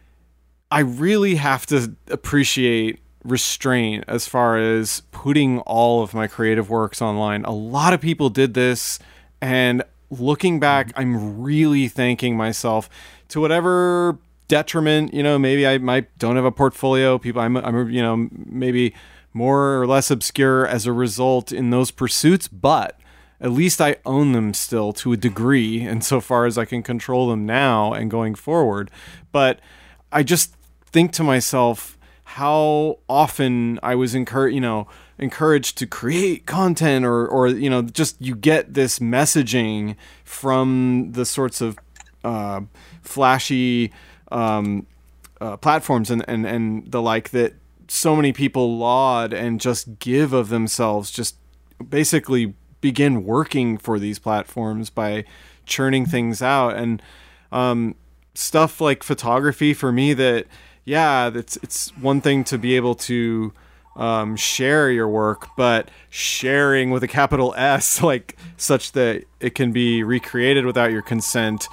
I really have to appreciate restraint as far as putting all of my creative works online. A lot of people did this, and looking back, I'm really thanking myself to whatever detriment, you know, maybe I might don't have a portfolio. People, I'm, I'm, you know, maybe more or less obscure as a result in those pursuits, but at least I own them still to a degree, and so far as I can control them now and going forward. But I just think to myself, how often I was encouraged, you know, encouraged to create content, or, or you know, just you get this messaging from the sorts of uh, flashy um, uh, platforms and, and, and the like that so many people laud and just give of themselves, just basically begin working for these platforms by churning things out. And um, stuff like photography for me that, yeah, it's it's one thing to be able to um, share your work, but sharing with a capital S, like such that it can be recreated without your consent.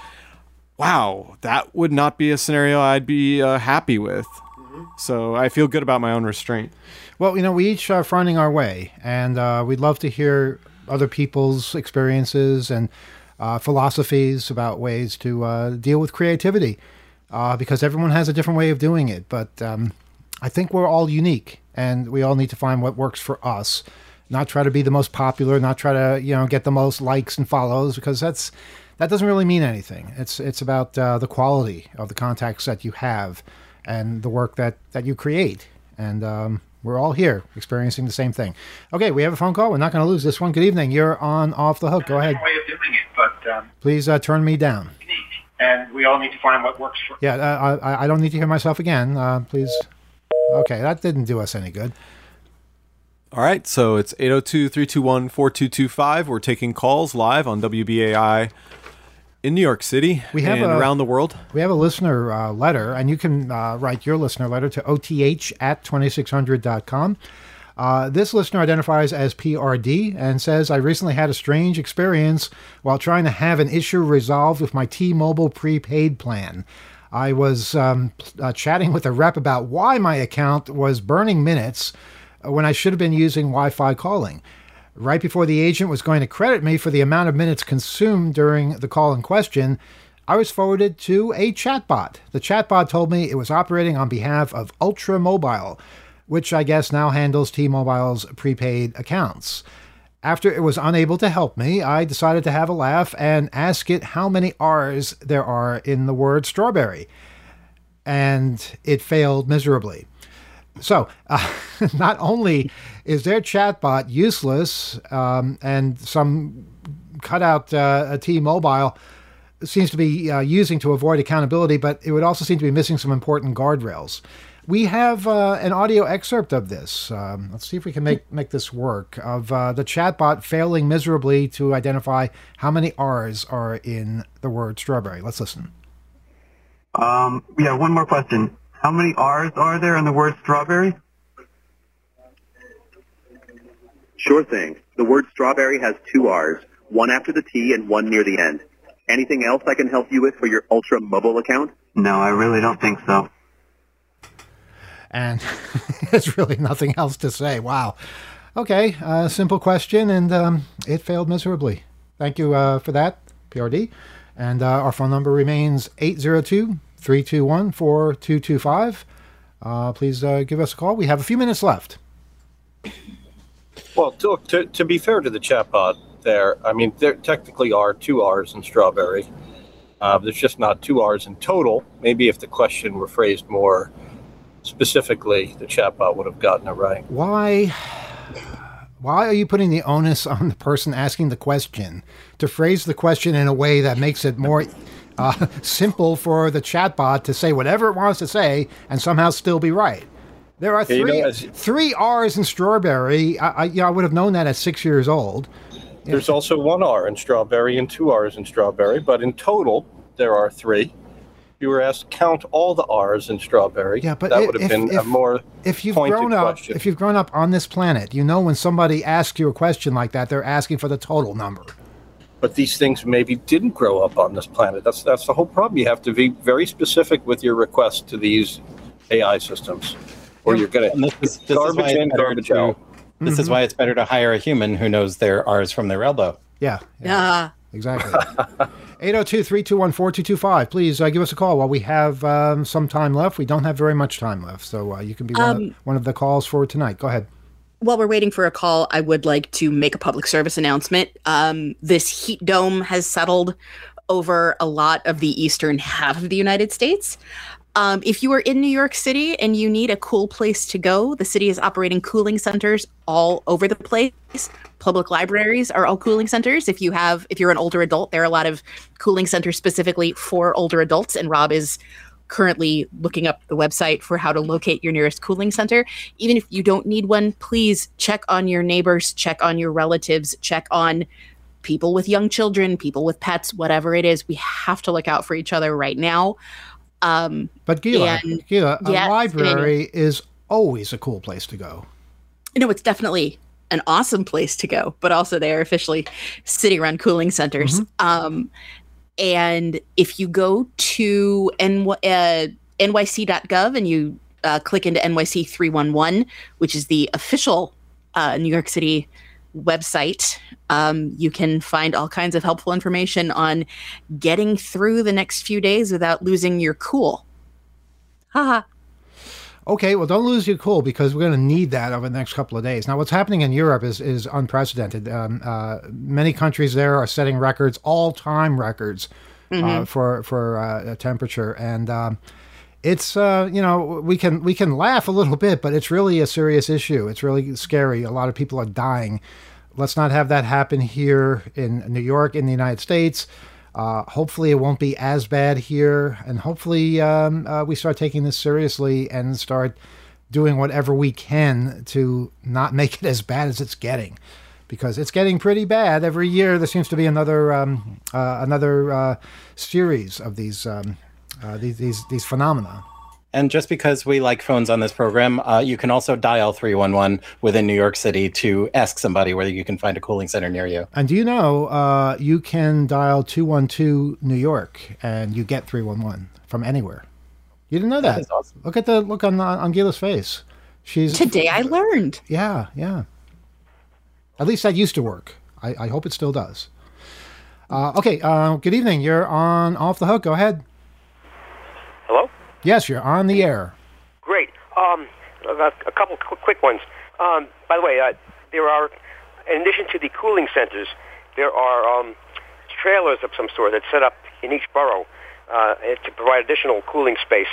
Wow, that would not be a scenario I'd be uh, happy with. Mm-hmm. So I feel good about my own restraint. Well, you know, we each are finding our way, and uh, we'd love to hear other people's experiences and uh, philosophies about ways to uh, deal with creativity. Uh, because everyone has a different way of doing it. But um, I think we're all unique, and we all need to find what works for us. Not try to be the most popular, not try to, you know, get the most likes and follows, because that's that doesn't really mean anything. It's it's about uh, the quality of the contacts that you have and the work that, that you create. And um, we're all here experiencing the same thing. Okay, we have a phone call. We're not going to lose this one. Good evening. You're on Off the Hook. Go ahead. Way of doing it, but um, please uh, turn me down. And we all need to find what works for. Yeah, uh, I, I don't need to hear myself again. Uh, please. Okay, that didn't do us any good. All right, so it's eight oh two, three two one, four two two five. We're taking calls live on W B A I in New York City we have and a, around the world. We have a listener uh, letter, and you can uh, write your listener letter to O T H at twenty-six hundred dot com. Uh, this listener identifies as P R D and says, I recently had a strange experience while trying to have an issue resolved with my T-Mobile prepaid plan. I was um, uh, chatting with a rep about why my account was burning minutes when I should have been using Wi-Fi calling. Right before the agent was going to credit me for the amount of minutes consumed during the call in question, I was forwarded to a chatbot. The chatbot told me it was operating on behalf of Ultra Mobile, which I guess now handles T-Mobile's prepaid accounts. After it was unable to help me, I decided to have a laugh and ask it how many R's there are in the word strawberry. And it failed miserably. So, uh, not only is their chatbot useless, um, and some cutout uh, a T-Mobile seems to be uh, using to avoid accountability, but it would also seem to be missing some important guardrails. We have uh, an audio excerpt of this. Um, let's see if we can make, make this work, of uh, the chatbot failing miserably to identify how many R's are in the word strawberry. Let's listen. Um, yeah, one more question. How many R's are there in the word strawberry? Sure thing. The word strawberry has two R's, one after the T and one near the end. Anything else I can help you with for your Ultra mobile account? No, I really don't think so. And there's really nothing else to say. Wow. Okay, uh, simple question, and um, it failed miserably. Thank you uh, for that, P R D. And uh, our phone number remains eight zero two, three two one, four two two five. Uh, please uh, give us a call. We have a few minutes left. Well, to, to, to be fair to the chatbot there, I mean, there technically are two R's in strawberry. Uh, there's just not two R's in total. Maybe if the question were phrased more specifically, the chatbot would have gotten it right. Why, why are you putting the onus on the person asking the question to phrase the question in a way that makes it more uh, simple for the chatbot to say whatever it wants to say and somehow still be right? There are three, you know, as, three R's in strawberry. I, I, you know, I would have known that at six years old. There's yeah. also one R in strawberry and two R's in strawberry, but in total, there are three. You were asked to count all the R's in strawberry. Yeah, but that if, would have been if, a more if you've pointed grown up, question. If you've grown up on this planet, you know when somebody asks you a question like that, they're asking for the total number. But these things maybe didn't grow up on this planet. That's that's the whole problem. You have to be very specific with your request to these A I systems, or yeah. you're going to garbage in, garbage out. This Mm-hmm. is why it's better to hire a human who knows their R's from their elbow. Yeah. Yeah. Exactly. eight zero two, three two one, four two two five. Please uh, give us a call while we have um, some time left. We don't have very much time left, so uh, you can be one, um, of, one of the calls for tonight. Go ahead. While we're waiting for a call, I would like to make a public service announcement. Um, this heat dome has settled over a lot of the eastern half of the United States. Um, if you are in New York City and you need a cool place to go, the city is operating cooling centers all over the place. Public libraries are all cooling centers. If you have, if you're an older adult, there are a lot of cooling centers specifically for older adults. And Rob is currently looking up the website for how to locate your nearest cooling center. Even if you don't need one, please check on your neighbors, check on your relatives, check on people with young children, people with pets, whatever it is. We have to look out for each other right now. Um, but Gila, and, Gila, a yes, library and, is always a cool place to go. No, it's definitely an awesome place to go, but also they are officially city-run cooling centers. Mm-hmm. Um, and if you go to N- uh, N Y C dot gov and you uh, click into N Y C three one one, which is the official uh, New York City website, um, you can find all kinds of helpful information on getting through the next few days without losing your cool. Haha. Okay, well, don't lose your cool because we're going to need that over the next couple of days. Now, what's happening in Europe is is unprecedented. Um, uh, many countries there are setting records, all-time records, mm-hmm. uh, for for uh, temperature, and um, it's uh, you know we can we can laugh a little bit, but it's really a serious issue. It's really scary. A lot of people are dying. Let's not have that happen here in New York, in the United States. Uh, hopefully it won't be as bad here, and hopefully um, uh, we start taking this seriously and start doing whatever we can to not make it as bad as it's getting, because it's getting pretty bad. Every year there seems to be another um, uh, another uh, series of these, um, uh, these these these phenomena. And just because we like phones on this program, uh, you can also dial three one one within New York City to ask somebody whether you can find a cooling center near you. And do you know uh, you can dial two one two New York and you get three one one from anywhere? You didn't know that? That is awesome. Look at the look on on Gila's face. She's Today I learned. Yeah, yeah. At least that used to work. I, I hope it still does. Uh, okay, uh, good evening. You're on Off the Hook. Go ahead. Hello? Yes, you're on the air. Great. Um, a couple quick ones. Um, by the way, uh, there are in addition to the cooling centers, there are um, trailers of some sort that set up in each borough uh, to provide additional cooling space,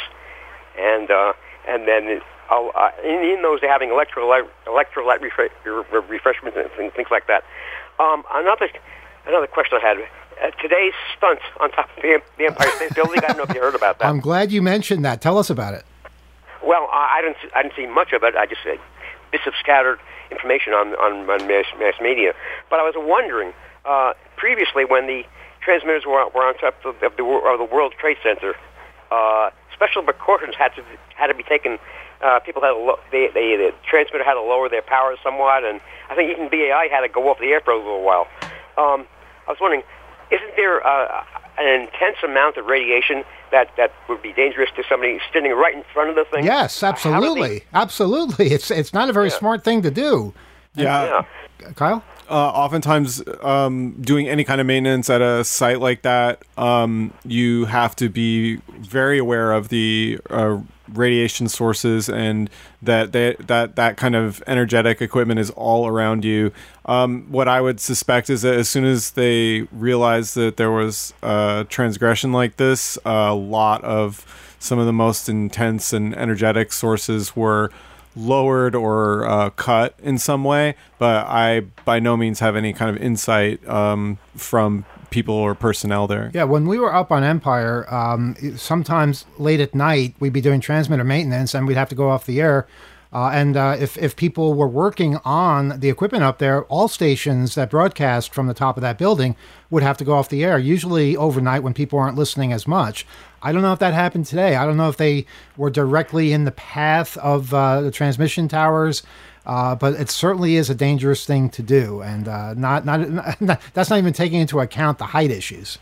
and uh, and then uh, in, in those they're having electrolyte electrolyte refre- refreshments and things like that. Um, another another question I had. Uh, today's stunt on top of the, the Empire State Building. I don't know if you heard about that. I'm glad you mentioned that. Tell us about it. Well, I, I didn't. I didn't see much of it. I just uh, bits of scattered information on on, on mass, mass media. But I was wondering uh, previously when the transmitters were, were on top of the, of the of the World Trade Center, uh, special precautions had to had to be taken. Uh, people had to lo- they, they, the transmitter had to lower their power somewhat, and I think even B A I had to go off the air for a little while. Um, I was wondering. Isn't there uh, an intense amount of radiation that, that would be dangerous to somebody standing right in front of the thing? Yes, absolutely. Absolutely. It's it's not a very yeah. smart thing to do. Yeah. yeah. Kyle? Uh, oftentimes, um, doing any kind of maintenance at a site like that, um, you have to be very aware of the uh, radiation sources and that they, that that kind of energetic equipment is all around you. Um, what I would suspect is that as soon as they realized that there was a transgression like this, a lot of some of the most intense and energetic sources were lowered or uh, cut in some way, but I by no means have any kind of insight um, from people or personnel there. Yeah, when we were up on Empire, um, sometimes late at night, we'd be doing transmitter maintenance and we'd have to go off the air. Uh, and uh, if, if people were working on the equipment up there, all stations that broadcast from the top of that building would have to go off the air, usually overnight when people aren't listening as much. I don't know if that happened today. I don't know if they were directly in the path of uh, the transmission towers, uh, but it certainly is a dangerous thing to do. And uh, not, not, not that's not even taking into account the height issues.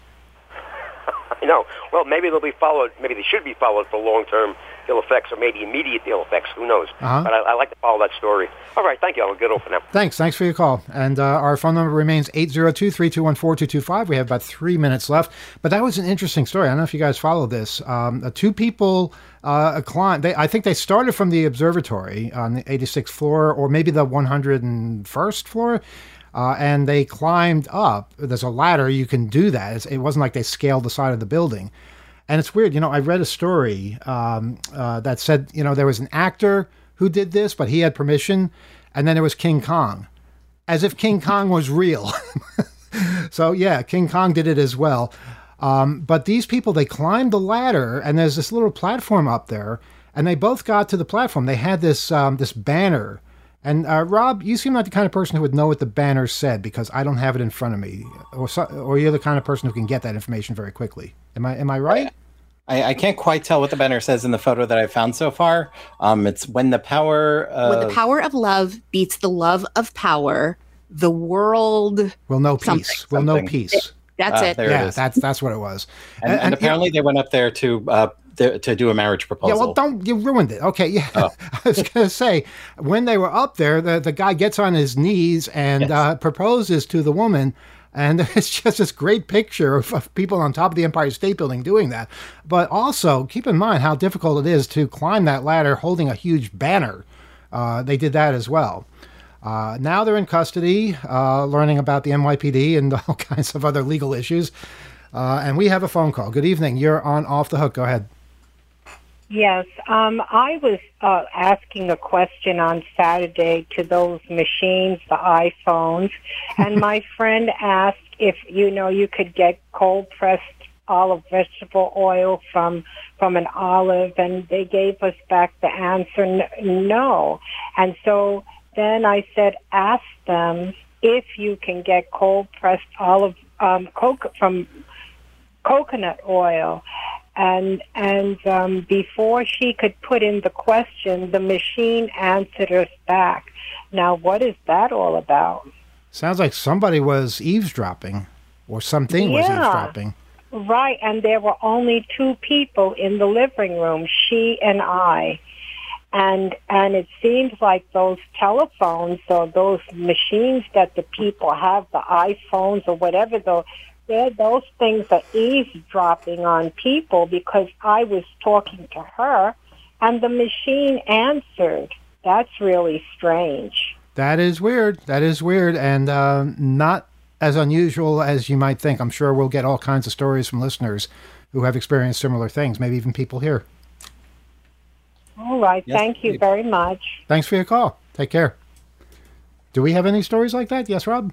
I know. Well, maybe they'll be followed. Maybe they should be followed for long-term ill effects or maybe immediate ill effects. Who knows? Uh-huh. But I, I like to follow that story. All right. Thank you. I'll get off for now. Thanks. Thanks for your call. And uh, our phone number remains eight zero two, three two one, four two two five. We have about three minutes left. But that was an interesting story. I don't know if you guys followed this. Um, uh, two people, uh, climbed. They, I think they started from the observatory on the eighty-sixth floor or maybe the one hundred first floor. Uh, and they climbed up. There's a ladder. You can do that. It's, it wasn't like they scaled the side of the building. And it's weird. You know, I read a story um, uh, that said, you know, there was an actor who did this, but he had permission. And then there was King Kong, as if King Kong was real. So, yeah, King Kong did it as well. Um, but these people, they climbed the ladder, and there's this little platform up there. And they both got to the platform. They had this um, this banner. And uh, Rob, you seem like the kind of person who would know what the banner said because I don't have it in front of me, or so, or you're the kind of person who can get that information very quickly. Am I am I right? I, I can't quite tell what the banner says in the photo that I found so far. Um, it's when the power of... when the power of love beats the love of power, the world will know peace. Something. Will know peace. That's uh, it. Yeah, it is. that's that's what it was. And, and, and apparently yeah. they went up there to. Uh, To, to do a marriage proposal. Yeah, well, don't you ruined it. Okay, yeah. Oh. I was going to say, when they were up there, the, the guy gets on his knees and yes. uh, proposes to the woman, and it's just this great picture of, of people on top of the Empire State Building doing that. But also, keep in mind how difficult it is to climb that ladder holding a huge banner. Uh, they did that as well. Uh, now they're in custody, uh, learning about the N Y P D and all kinds of other legal issues. Uh, and we have a phone call. Good evening. You're on Off the Hook. Go ahead. Yes, um, I was uh, asking a question on Saturday to those machines, the iPhones, and my friend asked if, you know, you could get cold-pressed olive vegetable oil from from an olive, and they gave us back the answer, n- no. And so then I said, ask them if you can get cold-pressed olive um, coco- from coconut oil. And and um, before she could put in the question, the machine answered us back. Now, what is that all about? Sounds like somebody was eavesdropping, or something yeah, was eavesdropping. Right, and there were only two people in the living room, she and I. And and it seems like those telephones or those machines that the people have, the iPhones or whatever, those, those things are eavesdropping on people because I was talking to her and the machine answered. That's really strange. That is weird. That is weird, and uh, not as unusual as you might think. I'm sure we'll get all kinds of stories from listeners who have experienced similar things, maybe even people here. All right. Yes, Thank you please. very much. Thanks for your call. Take care. Do we have any stories like that? Yes, Rob?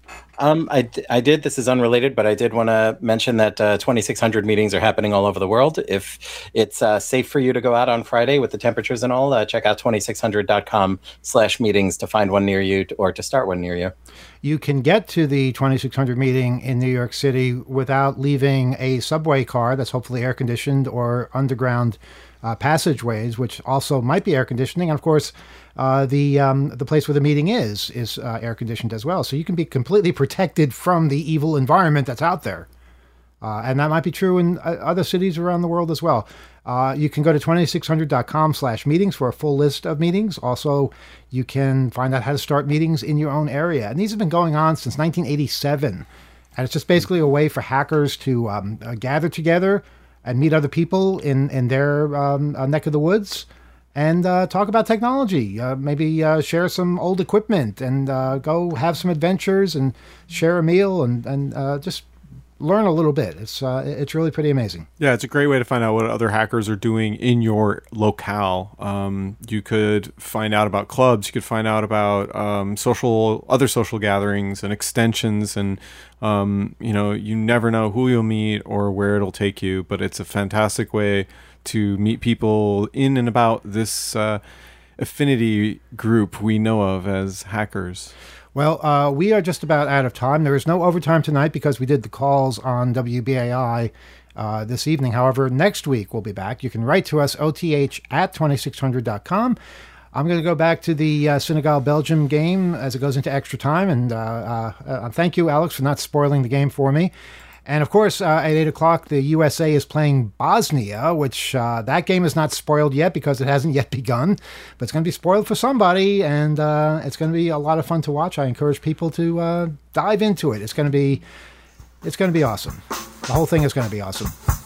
Um, I, d- I did. This is unrelated, but I did want to mention that uh, twenty-six hundred meetings are happening all over the world. If it's uh, safe for you to go out on Friday with the temperatures and all, uh, check out twenty-six hundred dot com slash meetings to find one near you to, or to start one near you. You can get to the twenty-six hundred meeting in New York City without leaving a subway car that's hopefully air-conditioned or underground uh, passageways, which also might be air-conditioning. And, of course, uh, the um, the place where the meeting is is uh, air-conditioned as well. So you can be completely protected from the evil environment that's out there. Uh, and that might be true in uh, other cities around the world as well. Uh, you can go to twenty-six hundred dot com slash meetings for a full list of meetings. Also, you can find out how to start meetings in your own area. And these have been going on since nineteen eighty-seven. And it's just basically a way for hackers to um, uh, gather together and meet other people in, in their um, uh, neck of the woods and uh, talk about technology. Uh, maybe uh, share some old equipment and uh, go have some adventures and share a meal and, and uh, just learn a little bit. It's uh, it's really pretty amazing. Yeah, it's a great way to find out what other hackers are doing in your locale. Um, you could find out about clubs. You could find out about um, social, other social gatherings and extensions. And, um, you know, you never know who you'll meet or where it'll take you. But it's a fantastic way to meet people in and about this uh, affinity group we know of as hackers. Well, uh, we are just about out of time. There is no overtime tonight because we did the calls on W B A I uh, this evening. However, next week we'll be back. You can write to us, O T H at twenty-six hundred dot com. I'm going to go back to the uh, Senegal-Belgium game as it goes into extra time. And uh, uh, uh, thank you, Alex, for not spoiling the game for me. And, of course, uh, at eight o'clock, the U S A is playing Bosnia, which uh, that game is not spoiled yet because it hasn't yet begun. But it's going to be spoiled for somebody, and uh, it's going to be a lot of fun to watch. I encourage people to uh, dive into it. It's going to be, it's going to be awesome. The whole thing is going to be awesome.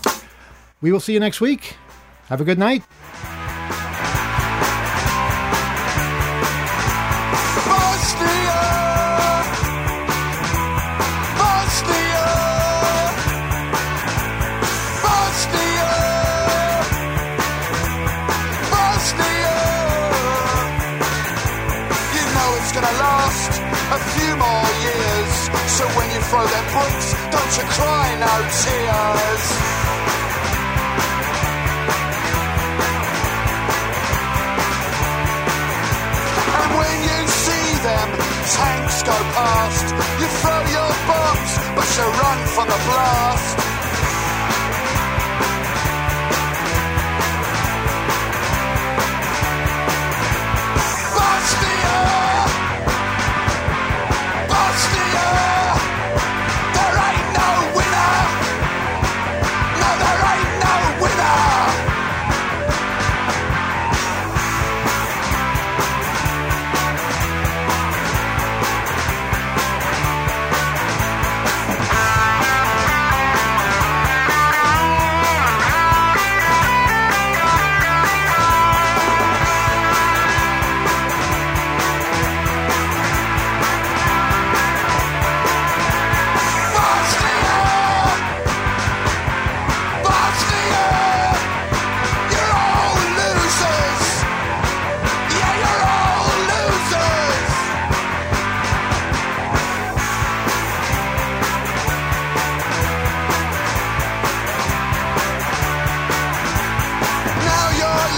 We will see you next week. Have a good night. So when you throw them bricks, don't you cry no tears. And when you see them tanks go past, you throw your bombs, but you run from the blast.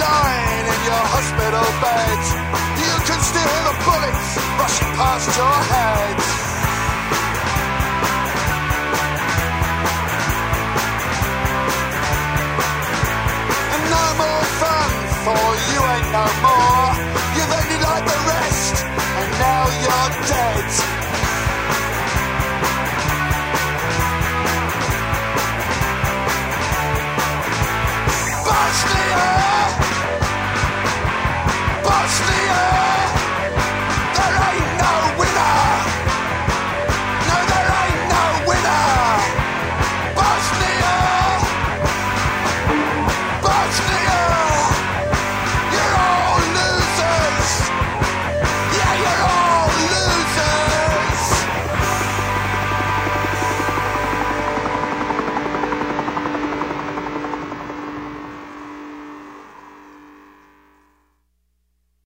Past your head.